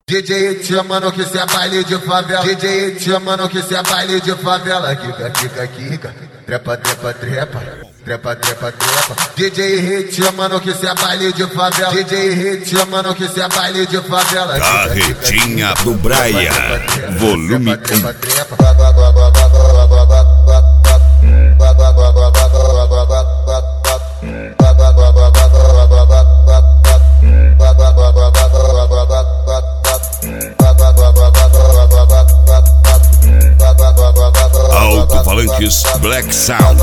DJ te chamando que cê é baile de favela. DJ te chamando que cê é baile de favela. Kika, kika, kika. Trepa, trepa, trepa. Trepa, trepa, trepa. DJ te chamando que cê é baile de favela. DJ te chamando que cê é baile de favela. Carretinha do Braia, volume 1. Alto-falantes Black Sound.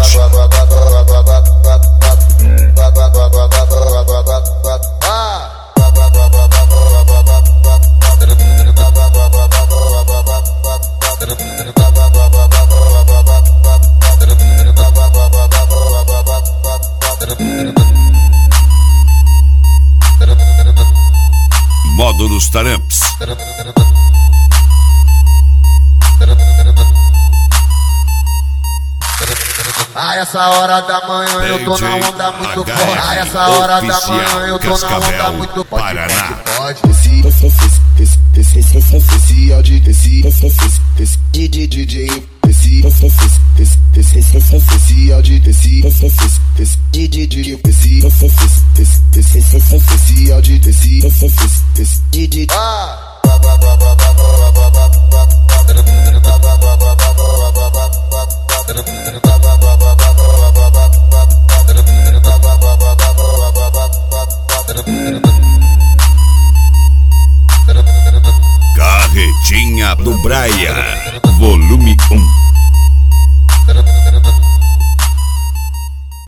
Módulos Taramps. A essa hora da manhã eu tô na onda muito forte. A essa hora da manhã eu tô na onda muito forte. Paraná. Especial de DJ. Especial de